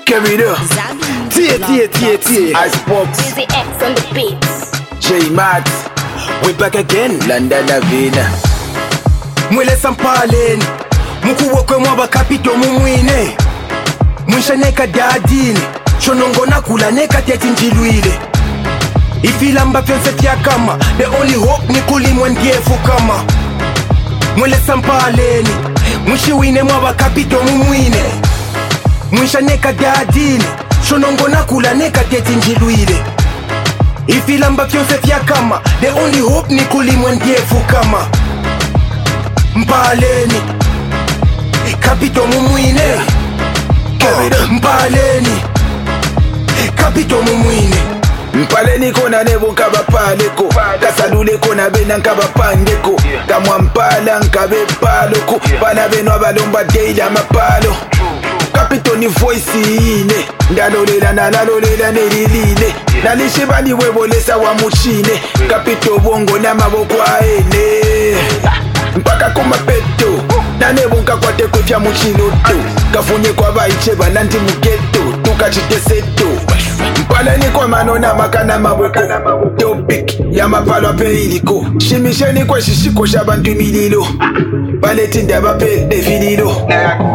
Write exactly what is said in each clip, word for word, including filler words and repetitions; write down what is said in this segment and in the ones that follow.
Carry it up. Tia, tia, tia, tia. Icebox. Dizzy X on the beats. J Max. We back again. London Avina. Mwele sampaleni. Mukuwa kwe mwaba kapito mumwine. Mwisha neka dadini. Shonongo na kula neka teti njilwile. Ifilamba fyonse fya kama. The only hope ni kulimwe ndiefu kama. Mwele sampaleni. Mwishiwine mwaba kapito mumwine. Mwisha neka dadini. Shonongo na kula neka teti njilwile. Ifilamba fyonse fya kama. The only hope ni kulimwe ndiefu kama. Mpaleni Kapito mumwine uh, Mpaleni Kapito mumwine Mpaleni kona nebo nkaba paleko Kasadule kona bena nkaba pandeko Kamwa mpala nkabe paloko Bana beno abalomba deila mapalo Kapito ni voice ine Ndalolela na lalolela nelilile Nalishe bani webolesa wa muchine Kapito bongo na maboko aene Mpaka kuma peto Nane bunka kwa teko vya muchiloto Kafunye kwa baiche bananti mugeto Tukachite seto Mpaleni kwa manona makana maboko Topic ya mapalo ape iliko Shimisheni kwa shishiko shabantu mililo Baleti ndaba pe defililo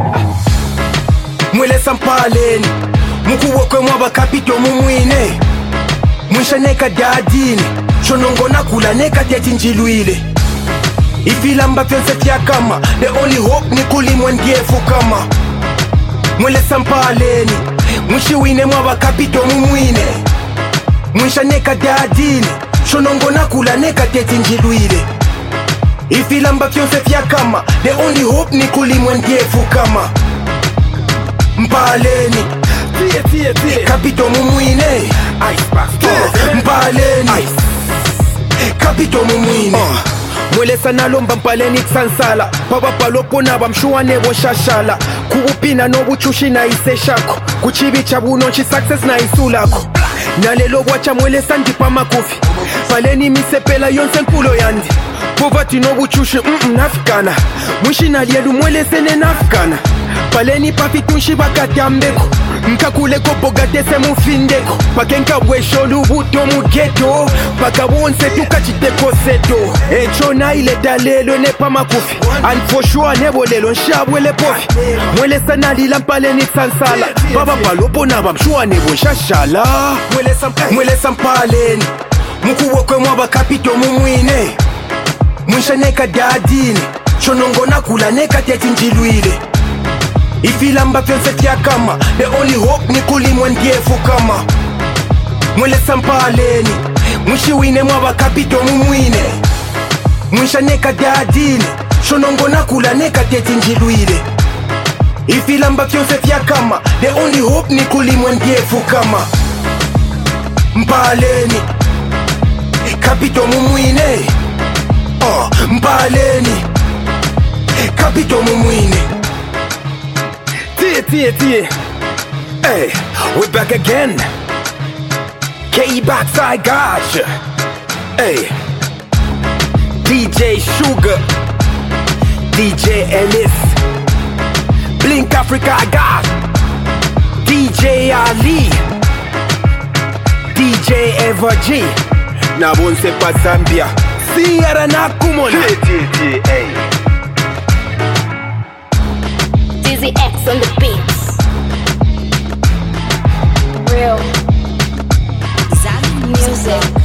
Mwele sampaleni Mkuwa kwe mwaba kapito mumwine Mwisha neka dadini Shonongo na kula neka teti njilwile Ifilamba fyonse fya kama. The only hope ni kulimwe ndiefu kama. Mwele sampaleni. Mwishiwine mwaba kapito mumwine. Mwisha neka dadini. Shonongo na kula neka teti njilwile. Ifilamba fyonse fya kama. The only hope ni kulimwe ndiefu kama. Mpaleni Kapito mumwine uh, Mpaleni Kapito mumwine uh. Mwele sana lomba mpaleni ksansala Paba palopo na bamshuwa nebo shashala Kuupina no buchushi na ise shako Kuchibi chabuno chi success na isulako Nalelo wacha mwele sandipa makufi Paleni misepela yonse nkulo yandi Povati no buchushi mm nafikana Mwishi nalielu mwele sene nafikana Paleni pafitunshi bakatambeko Nkakule kopo gatese mufindeko Pakenka wesholu buto mugeto Paka wonse tukachiteko seto Echo na ile dalelo nepa makufi Anfoshua nebo lelo nshabwele pofi Mwele sana lila mpaleni ksansala Baba palopo na bamshua nebo shashala Mwele, samp mwele sampaleni Mkuwa kwe mwaba kapito mumwine Mwisha neka dadini Shonongo na kula neka teti njilwile Ifilamba fyonse fya kama. The only hope ni kulimwe ndiefu kama. Mwele sampaleni Mwishiwine mwaba kapito mumwine Mwisha neka dadini Shonongo na kula neka teti njilwile Ifilamba fyonse fya kama. The only hope ni kulimwe ndiefu kama. Mpaleni Kapito mumwine uh, Mpaleni Kapito mumwine Tia, tia, tia. Hey, we back again. K-Box, I gotcha. Hey, D J Sugar, D J Ellis, Blink Africa, I got D J Ali, D J Eva G. Na bonse pa Zambia. Sierra na kumona. Tia, tia, tia, hey. Dizzy X on the beats. Real Zambia music.